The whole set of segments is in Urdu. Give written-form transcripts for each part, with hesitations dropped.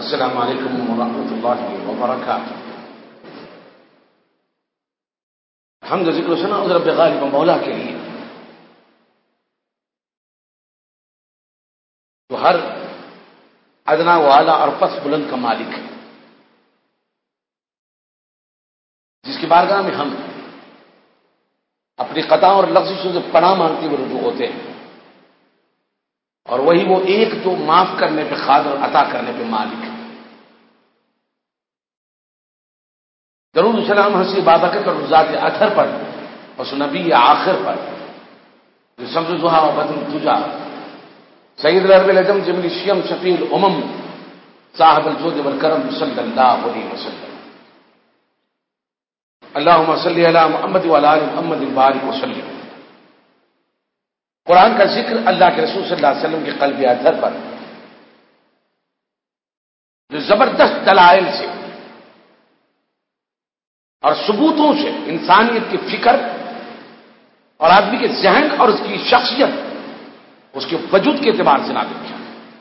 السلام علیکم ورحمۃ اللہ وبرکاتہ۔ حمد و ذکر و ثنا رب غالب مولا کے لیے تو ہر ادنا و اعلیٰ اور پس بلند کا مالک ہے، جس کی بارگاہ میں ہم اپنی قطع اور لفظوں سے پناہ مانگتے ہوئے رجوع ہوتے ہیں، اور وہی وہ ایک جو معاف کرنے پہ قادر اور عطا کرنے پہ مالک ہے۔ درود و سلام حسین بابرکت اور ذات اطہر پر اور نبی آخر پر جو شمس الضحیٰ و بدر الدجا سید العرب العجم جمیل الشیم شفیع الامم صاحب الجود والکرم صلی اللہ علیہ وسلم۔ اللہم صلی علی محمد وعلی آل محمد بارک وسلم۔ قرآن کا ذکر اللہ کے رسول صلی اللہ علیہ وسلم کے قلب اطہر پر جو زبردست دلائل سے اور ثبوتوں سے انسانیت کی فکر اور آدمی کے ذہن اور اس کی شخصیت، اس کے وجود کے اعتبار سے نازل کیا۔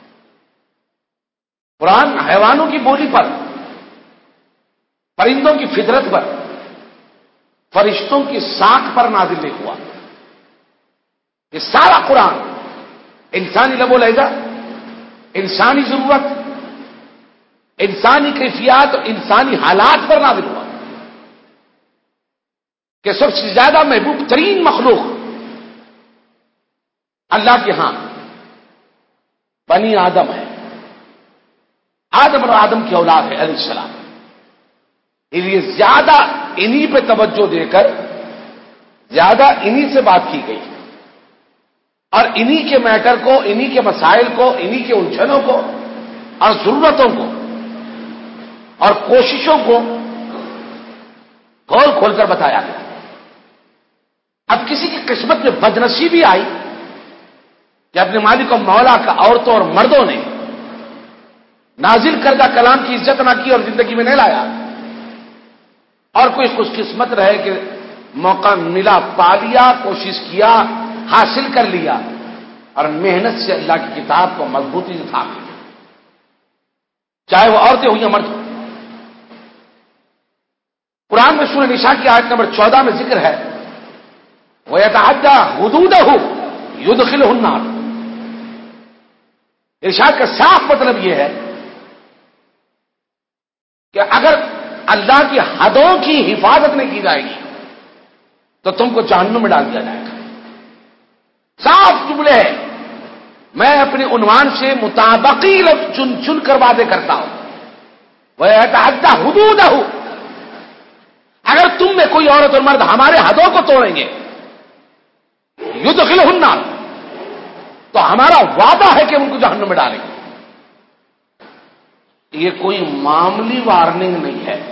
قرآن حیوانوں کی بولی پر، پرندوں کی فطرت پر، فرشتوں کی ساکھ پر نازل نہیں ہوا۔ یہ سارا قرآن انسانی لب و لہجہ، انسانی ضرورت، انسانی کیفیات اور انسانی حالات پر نازل ہوا کہ سب سے زیادہ محبوب ترین مخلوق اللہ کے ہاں بنی آدم ہے، آدم اور آدم کی اولاد ہے علیہ السلام۔ اس لیے زیادہ انہی پہ توجہ دے کر زیادہ انہی سے بات کی گئی، اور انہی کے میٹر کو، انہی کے مسائل کو، انہی کے الجھنوں کو اور ضرورتوں کو اور کوششوں کو کھول کھول کر بتایا گیا۔ اب کسی کی قسمت میں بدنصیبی آئی کہ اپنے مالک و مولا کا عورتوں اور مردوں نے نازل کردہ کلام کی عزت نہ کی اور زندگی میں نہیں لایا، اور کوئی خوش قسمت رہے کہ موقع ملا، پا لیا، کوشش کیا، حاصل کر لیا اور محنت سے اللہ کی کتاب کو مضبوطی سے تھام لیا، چاہے وہ عورتیں ہوں یا مرد ہوں۔ قرآن میں سورہ نساء کی آیت نمبر 14 میں ذکر ہے وَيَتَعَدَّى حُدُودَهُ يُدْخِلُهُ النَّارَ۔ ارشاد کا صاف مطلب یہ ہے کہ اگر اللہ کی حدوں کی حفاظت نہیں کی جائے گی تو تم کو جہنم میں ڈال دیا جائے گا۔ صاف جملے ہیں، میں اپنے عنوان سے مطابقی لفظ چن چن کر وعدے کرتا ہوں۔ وَيَتَعَدَّى حُدُودَهُ، اگر تم میں کوئی عورت اور مرد ہمارے حدوں کو توڑیں گے يُدْخِلُهُ النَّارَ، تو ہمارا وعدہ ہے کہ ہم ان کو جہنم میں ڈالیں گے۔ یہ کوئی معمولی وارننگ نہیں ہے۔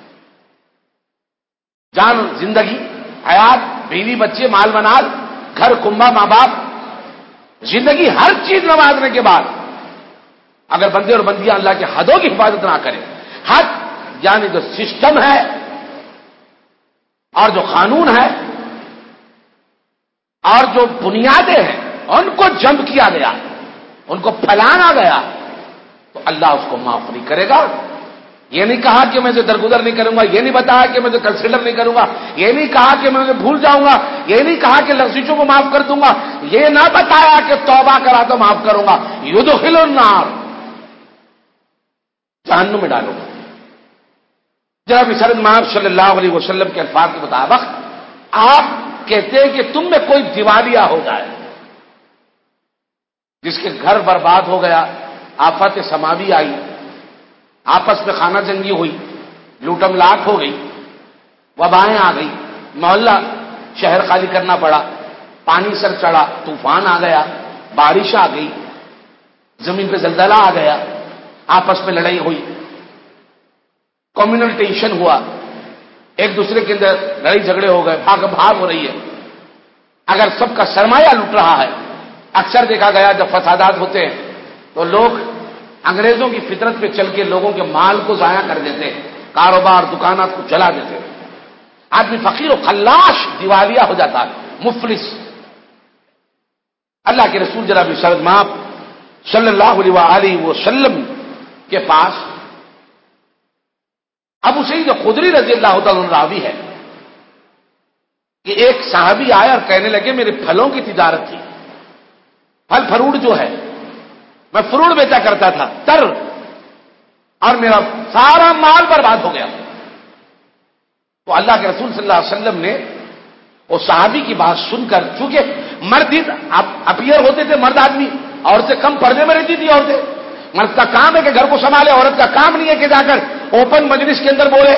جان، زندگی، حیات، بیوی، بچے، مال منال، گھر، کنبہ، ماں باپ، زندگی، ہر چیز نوازنے کے بعد اگر بندے اور بندیاں اللہ کے حدوں کی حفاظت نہ کریں، حد یعنی جو سسٹم ہے اور جو قانون ہے اور جو بنیادیں ہیں ان کو جمپ کیا گیا، ان کو پھیلانا گیا، تو اللہ اس کو معاف نہیں کرے گا۔ یہ نہیں کہا کہ میں درگزر نہیں کروں گا، یہ نہیں بتایا کہ میں کنسیڈر نہیں کروں گا، یہ نہیں کہا کہ میں بھول جاؤں گا، یہ نہیں کہا کہ لغزشوں کو معاف کر دوں گا، یہ نہ بتایا کہ توبہ کرا تو معاف کروں گا۔ يُدْخِلُ النَّارَ، جہنم میں ڈالوں گا۔ جناب سید محمد صلی اللہ علیہ وسلم کے الفاظ کے مطابق آپ کہتے ہیں کہ تم میں کوئی دیوالیہ ہو جائے، جس کے گھر برباد ہو گیا، آفت سماوی آئی، آپس میں خانہ جنگی ہوئی، لوٹم لاٹ ہو گئی، وبائیں آ گئی، محلہ شہر خالی کرنا پڑا، پانی سر چڑھا، طوفان آ گیا، بارش آ گئی، زمین پہ زلزلہ آ گیا، آپس میں لڑائی ہوئی، کمیونل ٹینشن ہوا، ایک دوسرے کے اندر لڑائی جھگڑے ہو گئے، بھاگ بھاگ ہو رہی ہے۔ اگر سب کا سرمایہ لوٹ رہا ہے، اکثر دیکھا گیا جب فسادات ہوتے ہیں تو لوگ انگریزوں کی فطرت پہ چل کے لوگوں کے مال کو ضائع کر دیتے ہیں، کاروبار دکانات کو جلا دیتے ہیں، آدمی فقیر و خلاش دیوالیہ ہو جاتا ہے، مفلس۔ اللہ کے رسول جناب صلی اللہ علیہ وسلم کے پاس ابو سعید خدری رضی اللہ تعالیٰ عنہ راوی ہے کہ ایک صحابی آیا اور کہنے لگے میرے پھلوں کی تجارت تھی، پھل فروٹ جو ہے میں فروٹ بیچا کرتا تھا تر، اور میرا سارا مال برباد ہو گیا۔ تو اللہ کے رسول صلی اللہ علیہ وسلم نے وہ صحابی کی بات سن کر، چونکہ مرد اپیئر ہوتے تھے مرد آدمی، عورت سے کم پردے میں رہتی تھی عورتیں، مرد کا کام ہے کہ گھر کو سنبھالے، عورت کا کام نہیں ہے کہ جا کر اوپن مجلس کے اندر بولے،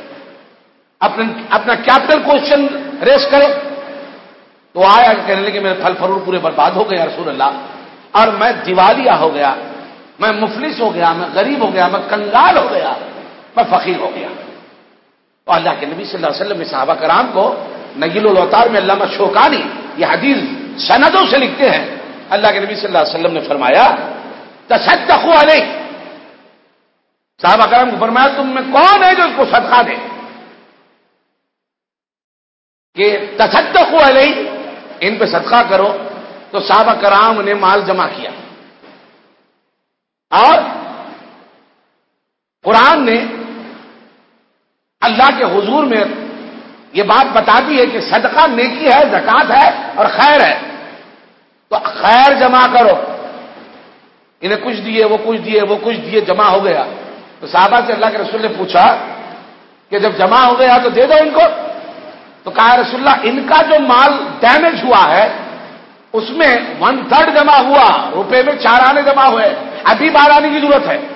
اپنا کیپٹل کوشچن ریس کرے۔ تو آیا کہنے لگے میرے پھل فروٹ پورے برباد ہو گئے یا رسول اللہ، اور میں دیوالیہ ہو گیا، میں مفلس ہو گیا، میں غریب ہو گیا، میں کنگال ہو گیا، میں فقیر ہو گیا۔ تو اللہ کے نبی صلی اللہ علیہ وسلم نے صحابہ کرام کو، نگیل الاوطار میں علامہ شوکانی یہ حدیث سندوں سے لکھتے ہیں، اللہ کے نبی صلی اللہ علیہ وسلم نے فرمایا تصدقوا علیہ، صحابہ کرام کو فرمایا تم میں کون ہے جو اس کو صدقہ دے، کہ تصدقوا علیہ، ان پہ صدقہ کرو۔ تو صحابہ کرام نے مال جمع کیا، اور قرآن نے اللہ کے حضور میں یہ بات بتا دی ہے کہ صدقہ نیکی ہے، زکات ہے اور خیر ہے، تو خیر جمع کرو۔ انہیں کچھ دیے، وہ کچھ دیے، وہ کچھ دیے، جمع ہو گیا۔ تو صحابہ سے اللہ کے رسول نے پوچھا کہ جب جمع ہو گیا تو دے دو ان کو۔ تو کہا رسول اللہ ان کا جو مال ڈیمیج ہوا ہے اس میں 1/3 جمع ہوا، روپے میں 4 آنے جمع ہوئے، ابھی 12 آنے کی ضرورت ہے۔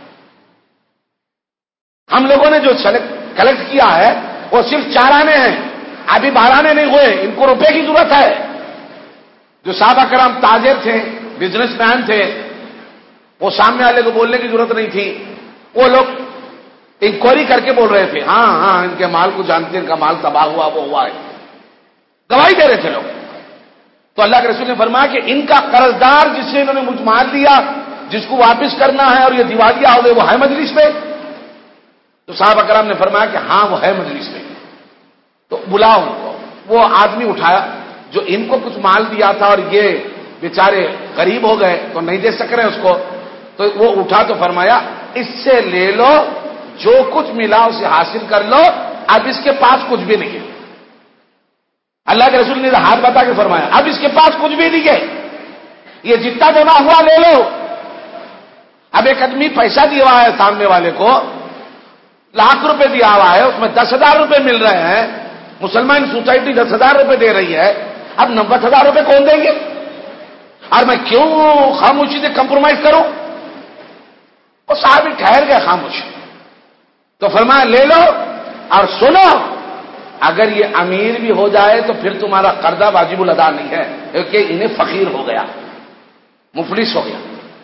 ہم لوگوں نے جو کلیکٹ کیا ہے وہ صرف 4 آنے ہیں، ابھی 12 آنے نہیں ہوئے، ان کو روپے کی ضرورت ہے۔ جو صحابہ کرام تاجر تھے، بزنس مین تھے، وہ سامنے والے کو بولنے کی ضرورت نہیں تھی، وہ لوگ انکوائری کر کے بول رہے تھے، ہاں ہاں ان کے مال کو جانتے ہیں، ان کا مال تباہ ہوا، وہ ہوا ہے، گواہی دے رہے تھے لوگ۔ تو اللہ کے رسول نے فرمایا کہ ان کا قرض دار جس سے انہوں نے مجھ مال دیا، جس کو واپس کرنا ہے اور یہ دیوالیہ ہو گئے، وہ ہے مجلس میں؟ تو صحابہ کرام نے فرمایا کہ ہاں وہ ہے مجلس میں۔ تو بلاؤ ان کو۔ وہ آدمی اٹھایا جو ان کو کچھ مال دیا تھا اور یہ بیچارے غریب ہو گئے تو نہیں دے سک رہے اس کو، تو وہ اٹھا تو فرمایا اس سے لے لو، جو کچھ ملا اسے حاصل کر لو، اب اس کے پاس کچھ بھی نہیں ہے۔ اللہ کے رسول نے ہاتھ بتا کے فرمایا اب اس کے پاس کچھ بھی نہیں ہے، یہ جتنا جمع ہوا لے لو۔ اب ایک آدمی پیسہ دیا ہوا ہے سامنے والے کو، 1,00,000 روپے دیا ہوا ہے، اس میں 10,000 روپے مل رہے ہیں، مسلمان سوسائٹی 10,000 روپے دے رہی ہے، اب 90,000 روپے کون دیں گے؟ اور میں کیوں خاموشی سے کمپرومائز کروں؟ وہ صحابی ٹھہر گئے خاموش۔ تو فرمایا لے لو اور سنو، اگر یہ امیر بھی ہو جائے تو پھر تمہارا قرضہ واجب الادا نہیں ہے، کیونکہ انہیں فقیر ہو گیا، مفلس ہو گیا۔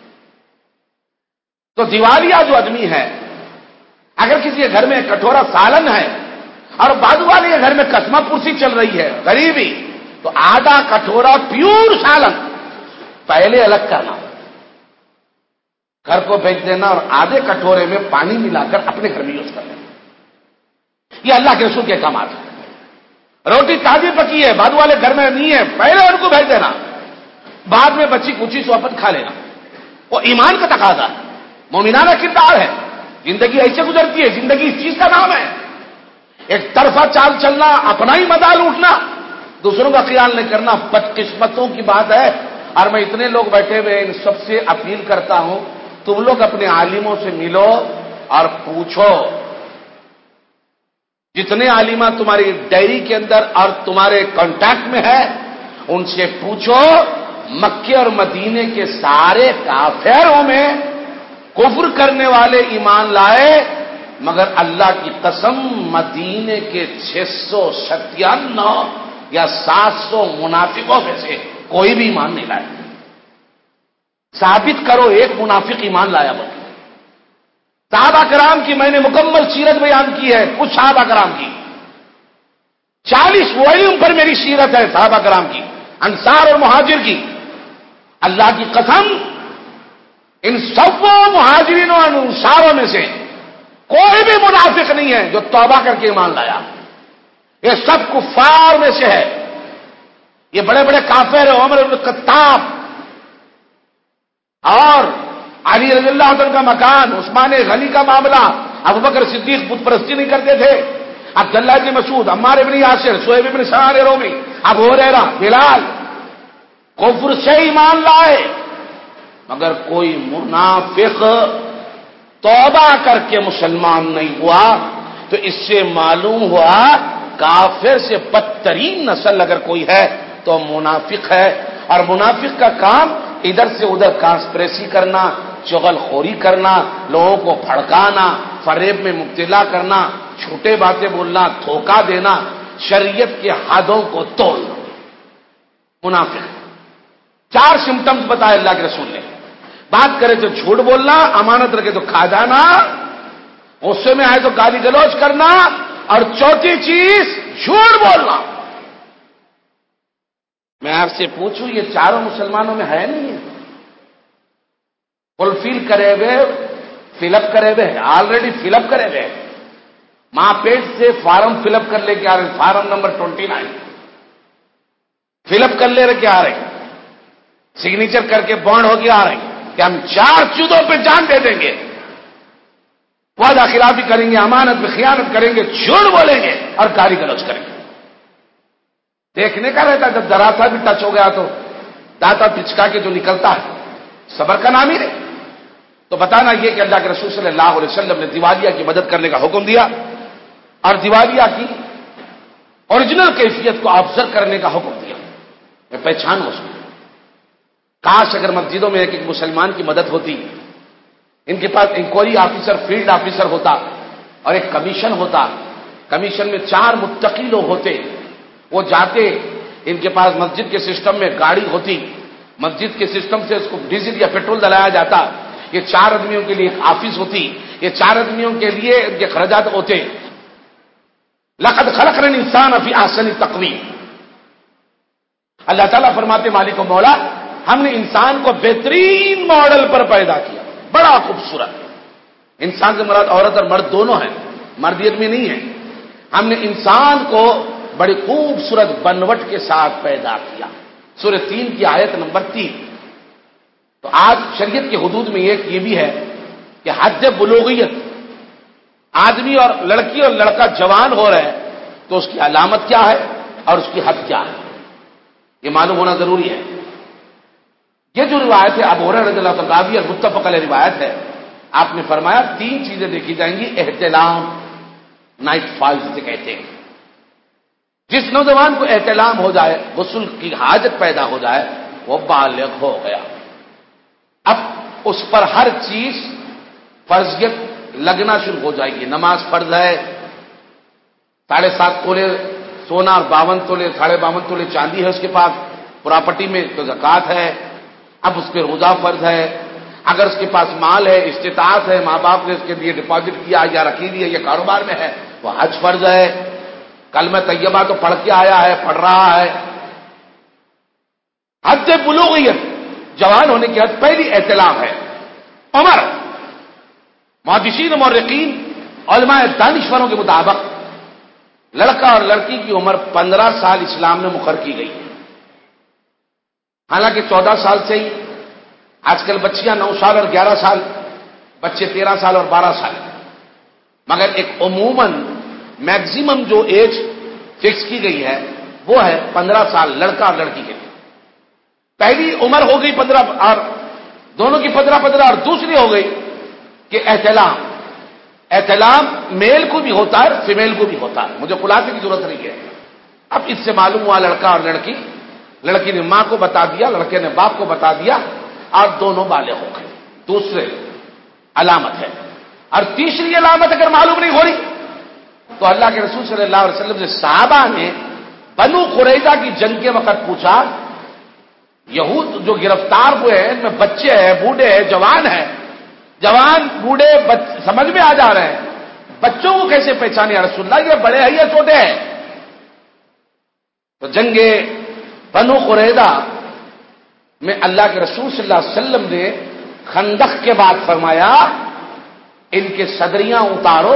تو دیوالیہ جو آدمی ہے، اگر کسی کے گھر میں کٹورا سالن ہے اور بازو والے کے گھر میں قسمہ پرسی چل رہی ہے، غریبی، تو آدھا کٹورا پیور سالن پہلے الگ کرنا، گھر کو بھیج دینا، اور آدھے کٹورے میں پانی ملا کر اپنے گھر میں یوز کر لینا۔ یہ اللہ کے رسول کے احکامات ہیں۔ روٹی تازی پکی ہے، بازو والے گھر میں نہیں ہے، پہلے ان کو بھیج دینا، بعد میں بچی کچی سو اپن کھا لینا۔ وہ ایمان کا تقاضا ہے، مومنانہ کردار ہے۔ زندگی ایسے گزرتی ہے، زندگی اس چیز کا نام ہے، ایک طرفہ چال چلنا، اپنا ہی مزہ لوٹنا، دوسروں کا خیال نہیں کرنا، بدقسمتوں کی بات ہے۔ اور میں اتنے لوگ بیٹھے ہوئے ان سب سے اپیل کرتا ہوں، تم لوگ اپنے عالموں سے ملو اور پوچھو، جتنے عالمہ تمہاری ڈائری کے اندر اور تمہارے کانٹیکٹ میں ہے ان سے پوچھو، مکے اور مدینے کے سارے کافروں میں کفر کرنے والے ایمان لائے، مگر اللہ کی قسم مدینے کے 697 یا 700 منافقوں میں سے کوئی بھی ایمان نہیں لایا۔ ثابت کرو ایک منافق ایمان لایا بول۔ صحابہ کرام کی میں نے مکمل سیرت بیان کی ہے، کچھ صحابہ کرام کی 40 والیوم پر میری سیرت ہے، صحابہ کرام کی، انصار اور مہاجر کی۔ اللہ کی قسم ان سب مہاجرین اور انصاروں میں سے کوئی بھی منافق نہیں ہے جو توبہ کر کے ایمان لایا، یہ سب کفار میں سے ہے۔ یہ بڑے بڑے کافر ہیں، عمر بن خطاب اور علی رضی اللہ عنہ کا مکان، عثمان غنی کا معاملہ، ابوبکر صدیق بت پرستی نہیں کرتے تھے، عبداللہ بن مسعود، عمار بن یاسر، صہیب بن سعد رومی، ابو ہریرہ، بلال کفر سے ایمان لائے، مگر کوئی منافق توبہ کر کے مسلمان نہیں ہوا، تو اس سے معلوم ہوا کافر سے بدترین نسل اگر کوئی ہے تو منافق ہے، اور منافق کا کام ادھر سے ادھر کانسپریسی کرنا، چغل خوری کرنا، لوگوں کو بھڑکانا، فریب میں مبتلا کرنا، چھوٹے باتیں بولنا، دھوکہ دینا، شریعت کے حدوں کو توڑنا، منافق۔ 4 سمٹمز بتائے اللہ کے رسول نے، بات کرے تو جھوٹ بولنا، امانت رکھے تو کھا جانا، غصے میں آئے تو گالی گلوچ کرنا، اور چوتھی چیز جھوٹ بولنا۔ میں آپ سے پوچھوں یہ چاروں مسلمانوں میں ہے نہیں ہے؟ فلفل کرے ہوئے، فل اپ کرے ہوئے، آلریڈی فل اپ کرے ہوئے، ماں پیٹ سے فارم فل اپ کر لے کے آ رہے، فارم نمبر 29 فل اپ کر لے کے آ رہے، سگنیچر کر کے بانڈ ہو کے آ رہے کہ ہم 4 چیزوں پہ جان دے دیں گے، وعدہ خلافی کریں گے، امانت میں خیانت کریں گے، جھوٹ بولیں گے اور گالی گلوچ کریں گے۔ دیکھنے کا رہتا ہے، جب ذرا سا بھی ٹچ ہو گیا تو داتا پچکا کے جو نکلتا ہے، صبر کا نام ہی نہیں۔ تو بتانا یہ کہ اللہ کے رسول صلی اللہ علیہ وسلم نے دیوالیہ کی مدد کرنے کا حکم دیا، اور دیوالیہ کی اوریجنل کیفیت کو آبزرو کرنے کا حکم دیا، میں پہچان اس کو۔ کاش اگر مسجدوں میں ایک مسلمان کی مدد ہوتی، ان کے پاس انکوائری آفیسر، فیلڈ آفیسر ہوتا، اور ایک کمیشن ہوتا، کمیشن میں 4 متقی لوگ ہوتے، وہ جاتے، ان کے پاس مسجد کے سسٹم میں گاڑی ہوتی، مسجد کے سسٹم سے اس کو ڈیزل یا پیٹرول ڈلایا جاتا، یہ 4 آدمیوں کے لیے ایک آفس ہوتی، یہ 4 آدمیوں کے لیے ان کے خراجات ہوتے۔ لقد خلقنا الانسان فی احسن تقویم، اللہ تعالیٰ فرماتے مالک و مولا، ہم نے انسان کو بہترین ماڈل پر پیدا کیا، بڑا خوبصورت۔ انسان سے مراد عورت اور مرد دونوں ہیں، مردیت میں نہیں ہے۔ ہم نے انسان کو بڑی خوبصورت بنوٹ کے ساتھ پیدا کیا، سورہ 3 کی آیت نمبر 3۔ تو آج شریعت کی حدود میں ایک یہ بھی ہے کہ حد بلوغیت، آدمی اور لڑکی اور لڑکا جوان ہو رہے ہیں تو اس کی علامت کیا ہے اور اس کی حد کیا ہے، یہ معلوم ہونا ضروری ہے۔ یہ جو روایت ہے ابو ہریرہ رضی اللہ عنہ اور متفق علیہ روایت ہے، آپ نے فرمایا 3 چیزیں دیکھی جائیں گی، احتلام، نائٹ فال جسے کہتے ہیں۔ جس نوجوان کو احتلام ہو جائے، غسل کی حاجت پیدا ہو جائے، وہ بالغ ہو گیا، اب اس پر ہر چیز فرضیت لگنا شروع ہو جائے گی۔ نماز فرض ہے، 7.5 تولے سونا اور 52 تولے 52.5 تولے چاندی ہے اس کے پاس پراپرٹی میں، تو زکوٰۃ ہے۔ اب اس پہ روزہ فرض ہے، اگر اس کے پاس مال ہے، استطاعت ہے، ماں باپ نے اس کے لیے ڈپازٹ کیا یا رکھی دی ہے، یا کاروبار میں ہے، وہ حج فرض ہے، کلمہ طیبہ تو پڑھ کے آیا ہے، پڑھ رہا ہے۔ حد بلوغیت، جوان ہونے کی حد پہلی احتلام ہے۔ عمر، محدثین مورخین علماء دانشوروں کے مطابق لڑکا اور لڑکی کی عمر 15 سال اسلام میں مقرر کی گئی ہے، حالانکہ 14 سال سے ہی آج کل بچیاں 9 سال اور 11 سال، بچے 13 سال اور 12 سال، مگر ایک عموماً میکزیمم جو ایج فکس کی گئی ہے وہ ہے 15 سال لڑکا اور لڑکی کے لیے۔ پہلی عمر ہو گئی 15 اور دونوں کی 15 اور دوسری ہو گئی کہ احتلام میل کو بھی ہوتا ہے، فیمیل کو بھی ہوتا ہے، مجھے خلاصے کی ضرورت نہیں ہے۔ اب اس سے معلوم ہوا لڑکا اور لڑکی، لڑکی نے ماں کو بتا دیا، لڑکے نے باپ کو بتا دیا، اور دونوں بالغ ہو گئے، دوسرے علامت ہے۔ اور تیسری علامت اگر معلوم نہیں ہو رہی تو اللہ کے رسول صلی اللہ علیہ وسلم سے صحابہ نے بنو قریظہ کی جنگ کے وقت پوچھا، یہود جو گرفتار ہوئے ہیں ان میں بچے ہیں، بوڑھے ہیں، جوان ہیں، جوان بوڑھے سمجھ میں آ جا رہے ہیں، بچوں کو کیسے پہچانے یا رسول اللہ، یہ بڑے ہیں یا چھوٹے ہیں؟ تو جنگ بنو قریظہ میں اللہ کے رسول صلی اللہ علیہ وسلم نے خندق کے بعد فرمایا ان کے صدریاں اتارو،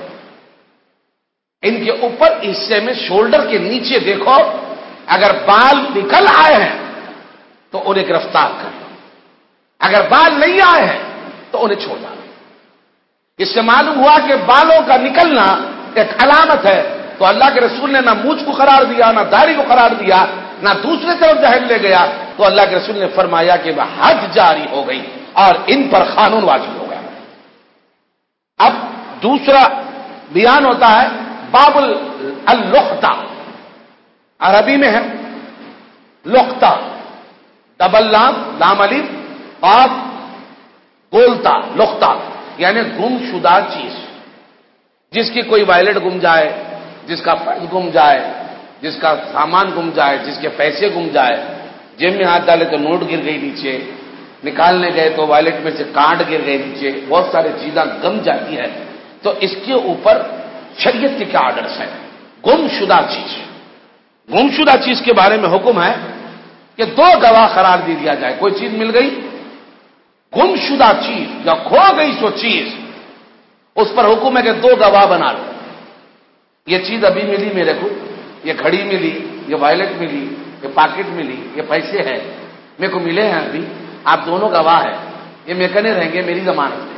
ان کے اوپر حصے میں شولڈر کے نیچے دیکھو، اگر بال نکل آئے ہیں تو انہیں گرفتار کر لو، اگر بال نہیں آئے ہیں تو انہیں چھوڑ ڈالو۔ اس سے معلوم ہوا کہ بالوں کا نکلنا ایک علامت ہے. تو اللہ کے رسول نے نہ مونچھ کو قرار دیا، نہ داڑھی کو قرار دیا، نہ دوسرے طرف جہل لے گیا. تو اللہ کے رسول نے فرمایا کہ وہ حد جاری ہو گئی اور ان پر قانون واجب ہو گیا. اب دوسرا بیان ہوتا ہے باب اللقطہ، عربی میں ہے لقطہ، ڈبل لام لام الف اور گولتا، لقطہ یعنی گم شدہ چیز، جس کی کوئی وائلٹ گم جائے، جس کا فرض گم جائے، جس کا سامان گم جائے، جس کے پیسے گم جائے. جیب میں ہاتھ ڈالے تو نوٹ گر گئی نیچے، نکالنے گئے تو وائلٹ میں سے کانٹ گر گئی نیچے، بہت ساری چیزیں گم جاتی ہے. تو اس کے اوپر شریعت کے کیا آرڈرس ہیں؟ گم شدہ چیز، گم شدہ چیز کے بارے میں حکم ہے کہ دو گواہ قرار دے دیا جائے. کوئی چیز مل گئی، گم شدہ چیز یا کھو گئی سو چیز، اس پر حکم ہے کہ دو گواہ بنا لو. یہ چیز ابھی ملی میرے کو، یہ گھڑی ملی، یہ وائلٹ ملی، یہ پاکٹ ملی، یہ پیسے ہیں میرے کو ملے ہیں ابھی، آپ دونوں گواہ ہیں، یہ میکنے رہیں گے میری ضمانت میں.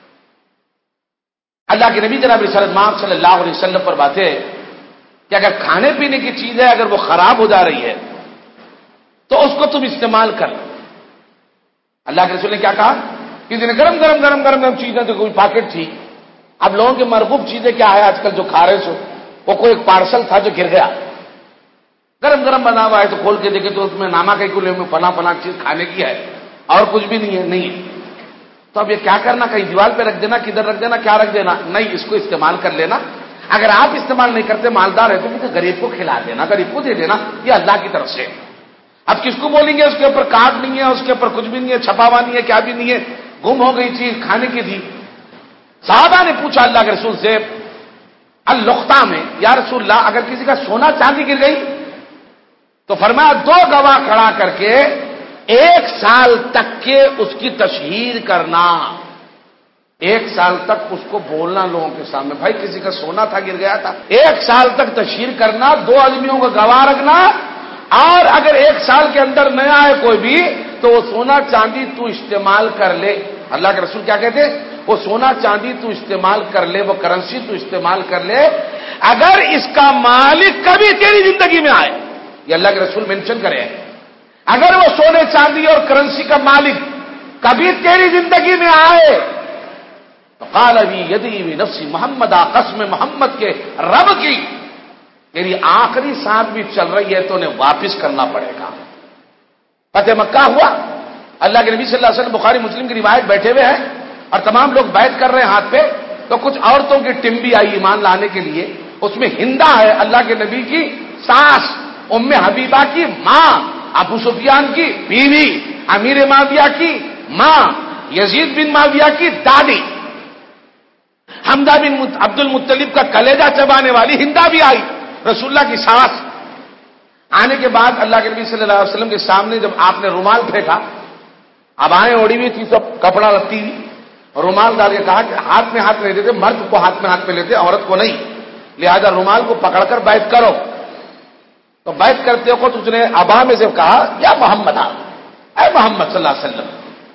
اللہ کے نبی جناب رسالت مآب صلی اللہ علیہ وسلم پر بات ہے کہ اگر کھانے پینے کی چیز ہے، اگر وہ خراب ہو جا رہی ہے تو اس کو تم استعمال کر لو. اللہ کے رسول نے کیا کہا؟ کسی نے گرم گرم گرم گرم گرم چیزیں، تو کوئی پاکٹ تھی. اب لوگوں کے مرغوب چیزیں کیا ہے آج کل جو کھا رہے سو، وہ کوئی ایک پارسل تھا جو گر گیا، گرم گرم بنا ہوا ہے، تو کھول کے دیکھے تو اس میں نامہ کہیں کو لے میں فلاں فلاں چیز کھانے کی ہے اور کچھ بھی نہیں ہے. نہیں ہے تو اب یہ کیا کرنا؟ کہیں دیوار پہ رکھ دینا، کدھر رکھ دینا، کیا رکھ دینا؟ نہیں، اس کو استعمال کر لینا. اگر آپ استعمال نہیں کرتے، مالدار ہے تو غریب کو کھلا دینا، غریب کو دے دینا، یہ اللہ کی طرف سے. اب کس کو بولیں گے؟ اس کے اوپر کارڈ نہیں ہے، اس کے اوپر کچھ بھی نہیں ہے، چھپا ہوا نہیں ہے، کیا بھی نہیں ہے، گم ہو گئی چیز، کھانے کی تھی. صحابہ نے پوچھا اللہ کے رسول سے اللقطہ میں، یا رسول اللہ اگر کسی کا سونا چاندی گر گئی تو فرمایا دو گواہ کھڑا کر کے 1 سال تک کے اس کی تشہیر کرنا. 1 سال تک اس کو بولنا لوگوں کے سامنے، بھائی کسی کا سونا تھا گر گیا تھا. 1 سال تک تشہیر کرنا، 2 آدمیوں کو گواہ رکھنا، اور اگر 1 سال کے اندر نہ آئے کوئی بھی تو وہ سونا چاندی تو استعمال کر لے. اللہ کے رسول کیا کہتے؟ وہ سونا چاندی تو استعمال کر لے، وہ کرنسی تو استعمال کر لے، اگر اس کا مالک کبھی تیری زندگی میں آئے. یہ اللہ کے رسول مینشن کرے، اگر وہ سونے چاندی اور کرنسی کا مالک کبھی تیری زندگی میں آئے تو قال ابی یدی بنفس محمد، قسم محمد کے رب کی تیری آخری سانس بھی چل رہی ہے تو انہیں واپس کرنا پڑے گا. فتح مکہ ہوا، اللہ کے نبی صلی اللہ علیہ وسلم بخاری مسلم کی روایت بیٹھے ہوئے ہیں اور تمام لوگ بیعت کر رہے ہیں ہاتھ پہ، تو کچھ عورتوں کی ٹیم بھی آئی ایمان لانے کے لیے. اس میں ہندا ہے اللہ کے نبی کی ساس، ام حبیبہ کی ماں، ابو سفیان کی بیوی، امیر معاویہ کی ماں، یزید بن معاویہ کی دادی، حمزہ بن عبد المطلب کا کلیجہ چبانے والی ہندا بھی آئی، رسول اللہ کی ساس. آنے کے بعد اللہ کے نبی صلی اللہ علیہ وسلم کے سامنے جب آپ نے رومال پھینکا، اب آئیں اوڑی ہوئی تھی، سب کپڑا لگتی ہوئی، رومال ڈال کے کہا کہ ہاتھ میں ہاتھ نہیں دیتے، مرد کو ہاتھ میں ہاتھ میں لیتے، عورت کو نہیں، لہذا رومال کو پکڑ کر بیعت کرو. تو بیعت کرتے ہو تو اس نے ابا میں سے کہا یا محمد، اے محمد صلی اللہ علیہ وسلم،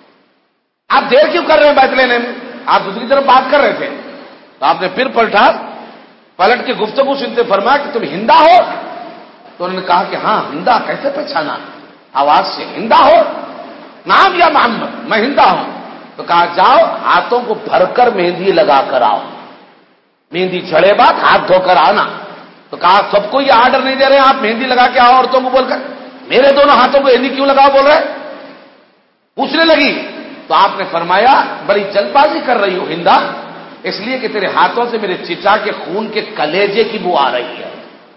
آپ دیر کیوں کر رہے ہیں بیعت لینے میں؟ آپ دوسری طرف بات کر رہے تھے. تو آپ نے پھر پلٹ کے گفتگو سنتے فرمایا کہ تم ہندا ہو؟ تو انہوں نے کہا کہ ہاں ہندا. کیسے پہچانا؟ آواز سے. ہندا ہو؟ نام یا محمد؟ میں ہندا ہوں. تو کہا جاؤ ہاتھوں کو بھر کر مہندی لگا کر آؤ، مہندی چھڑے بعد ہاتھ دھو کر آنا. تو کہا سب کو یہ آرڈر نہیں دے رہے آپ مہندی لگا کے آؤ عورتوں کو بول کر، میرے دونوں ہاتھوں کو مہندی کیوں لگاؤ بول رہے؟ پوچھنے لگی. تو آپ نے فرمایا بڑی جلد بازی کر رہی ہو ہندا، اس لیے کہ تیرے ہاتھوں سے میرے چچا کے خون کے کلیجے کی بو آ رہی ہے.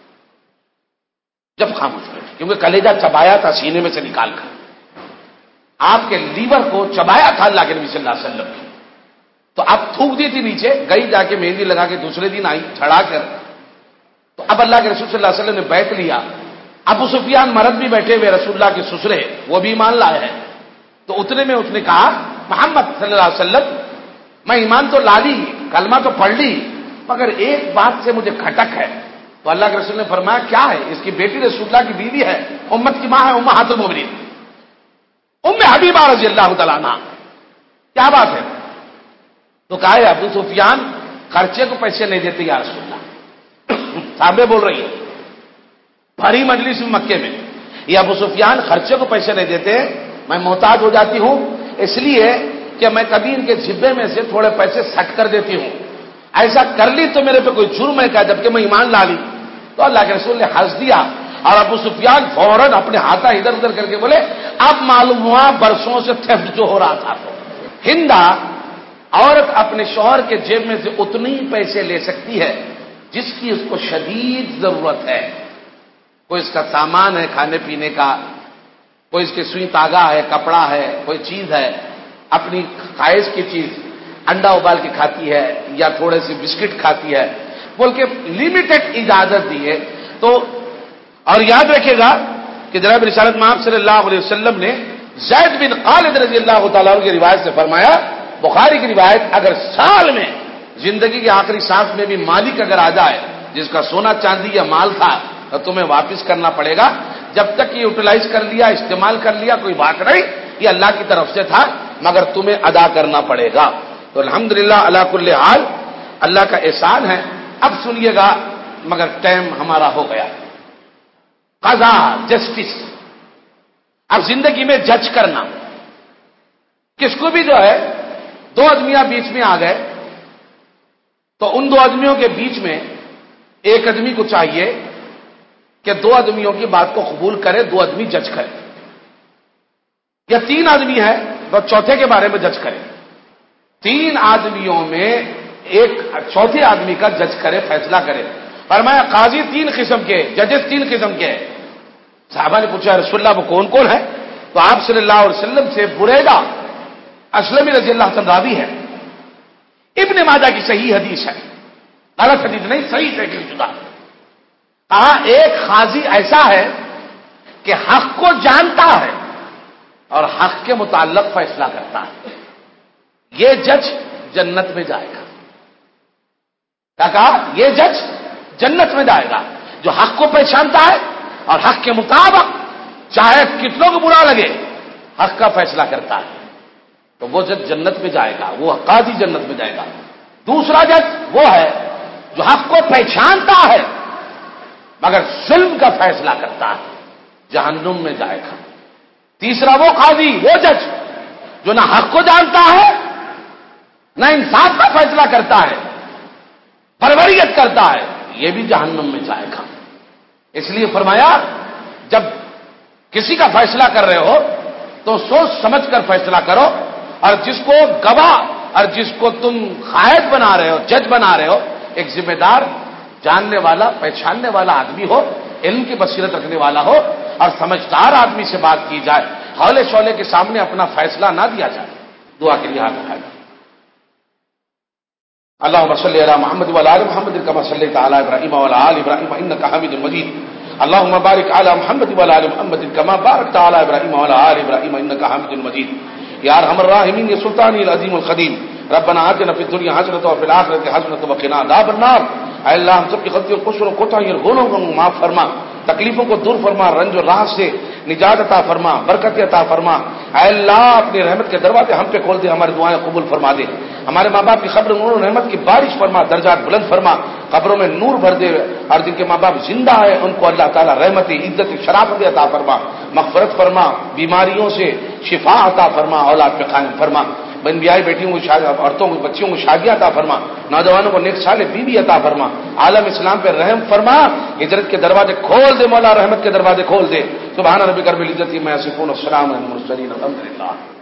جب خاموش کر، کیونکہ کلیجہ چبایا تھا سینے میں سے نکال کر، آپ کے لیور کو چبایا تھا اللہ کے نبی صلی اللہ علیہ وسلم کی. تو اب تھوک دی تھی نیچے، گئی جا کے مہندی لگا کے دوسرے دن آئی چھڑا کر. تو اب اللہ کے رسول صلی اللہ علیہ وسلم نے بیعت لیا. ابو سفیان مرد بھی بیٹھے ہوئے رسول اللہ کے سسرے، وہ بھی ایمان لائے ہیں. تو اتنے میں اس نے کہا محمد صلی اللہ علیہ وسلم میں ایمان تو لا لی، کلمہ تو پڑھ لی، مگر ایک بات سے مجھے کھٹک ہے. تو اللہ کے رسول نے فرمایا کیا ہے؟ اس کی بیٹی رسول اللہ کی بیوی ہے، امت کی ماں ہے، امہات المومنین ام حبیبہ رضی اللہ تعالیٰ عنہا. کیا بات ہے؟ تو کہا ہے ابو سفیان خرچے کو پیسے نہیں دیتے یا رسول اللہ. صحابہ بول رہی ہے بھری مجلس میں مکے میں، یہ ابو سفیان خرچے کو پیسے نہیں دیتے، میں محتاج ہو جاتی ہوں اس لیے کہ میں کبھی ان کے جبے میں سے تھوڑے پیسے سٹ کر دیتی ہوں، ایسا کر لی تو میرے پہ کوئی جرم ہے کیا جبکہ میں ایمان لا لی. تو اللہ کے رسول نے ہنس دیا اور ابو سفیان فوراً اپنے ہاتھ ادھر ادھر کر کے بولے اب معلوم ہوا برسوں سے تھیفٹ جو ہو رہا تھا. تو ہندا عورت اپنے شوہر کے جیب میں سے اتنے ہی پیسے لے سکتی ہے جس کی اس کو شدید ضرورت ہے. کوئی اس کا سامان ہے کھانے پینے کا، کوئی اس کے سوئی تاگا ہے، کپڑا ہے، کوئی چیز ہے، اپنی خواہش کی چیز انڈا ابال کے کھاتی ہے یا تھوڑے سی بسکٹ کھاتی ہے بول کے لمیٹڈ اجازت دی ہے. تو اور یاد رکھے گا کہ جناب رسالت مآب صلی اللہ علیہ وسلم نے زید بن خالد رضی اللہ تعالیٰ عنہ کی روایت سے فرمایا، بخاری کی روایت، اگر سال میں زندگی کے آخری سانس میں بھی مالک اگر آ جائے جس کا سونا چاندی یا مال تھا تو تمہیں واپس کرنا پڑے گا، جب تک یہ یوٹیلائز کر لیا استعمال کر لیا کوئی بات نہیں، یہ اللہ کی طرف سے تھا مگر تمہیں ادا کرنا پڑے گا. تو الحمدللہ علی کل حال اللہ کا احسان ہے. اب سنیے گا مگر ٹائم ہمارا ہو گیا. قضا، جسٹس. اب زندگی میں جج کرنا، کس کو بھی جو ہے دو آدمیاں بیچ میں آ گئے تو ان دو آدمیوں کے بیچ میں ایک آدمی کو چاہیے کہ دو آدمیوں کی بات کو قبول کرے، دو آدمی جج کرے، یا تین آدمی ہے تو چوتھے کے بارے میں جج کرے. تین آدمیوں میں ایک چوتھے آدمی کا جج کرے، فیصلہ کرے. فرمایا قاضی تین قسم کے، ججز تین قسم کے. صحابہ نے پوچھا رسول اللہ وہ کون کون ہے؟ تو آپ صلی اللہ علیہ وسلم سے بریدہ اسلمی رضی اللہ عنہ راوی ہے، ابن ماجہ کی صحیح حدیث ہے، غلط حدیث نہیں، صحیح سے جدا. کہا ایک قاضی ایسا ہے کہ حق کو جانتا ہے اور حق کے متعلق فیصلہ کرتا ہے، یہ جج جنت میں جائے گا. کیا کہا؟ یہ جج جنت میں جائے گا جو حق کو پہچانتا ہے اور حق کے مطابق چاہے کتنوں کو برا لگے حق کا فیصلہ کرتا ہے، تو وہ جج جنت میں جائے گا، وہ قاضی جنت میں جائے گا. دوسرا جج وہ ہے جو حق کو پہچانتا ہے مگر ظلم کا فیصلہ کرتا ہے، جہنم میں جائے گا. تیسرا وہ قاضی، وہ جج جو نہ حق کو جانتا ہے نہ انصاف کا فیصلہ کرتا ہے، پروریت کرتا ہے، یہ بھی جہنم میں جائے گا. اس لیے فرمایا جب کسی کا فیصلہ کر رہے ہو تو سوچ سمجھ کر فیصلہ کرو، اور جس کو گواہ اور جس کو تم قائد بنا رہے ہو، جج بنا رہے ہو، ایک ذمہ دار، جاننے والا، پہچاننے والا آدمی ہو، علم کی بصیرت رکھنے والا ہو اور سمجھدار آدمی سے بات کی جائے، ہولے شولے کے سامنے اپنا فیصلہ نہ دیا جائے. دعا کے لیے ہاتھ اٹھائیں. اللهم صل على محمد وعلى ال محمد كما صليت على ابراهيم وعلى ال ابراهيم انك حميد مجيد. اللهم بارك على محمد وعلى ال محمد كما باركت على ابراهيم وعلى ال ابراهيم انك حميد مجيد. یا ارحم الراحمین، یا سلطان العظیم القدیم، ربنا آتنا فی الدنیا حسنۃ وفی الآخرۃ حسنۃ وقنا عذاب النار. اے اللہ ہم سب کی غلطیوں، قصور و کوتاہیوں، گناہوں کو معاف فرما، تکلیفوں کو دور فرما، رنج و راحت سے نجات عطا فرما، برکت عطا فرما. اے اللہ اپنی رحمت کے دروازے ہم پہ کھول دے، ہماری دعائیں قبول فرما دے. ہمارے ماں باپ کی قبر نور و رحمت کی بارش فرما، درجات بلند فرما، قبروں میں نور بھر دے. اور جن کے ماں باپ زندہ ہے ان کو اللہ تعالیٰ رحمت، عزت، شرافت عطا فرما، مغفرت فرما، بیماریوں سے شفا عطا فرما، اولاد پہ قائم فرما. بن بیائی بیٹیوں کو، عورتوں کو، بچیوں کو شادیاں عطا فرما، نوجوانوں کو نیک صالح بیوی عطا فرما. عالم اسلام پہ رحم فرما، ہجرت کے دروازے کھول دے مولا، رحمت کے دروازے کھول دے. سبحان ربک رب العزت عما یصفون، والسلام علی المرسلین، الحمدللہ.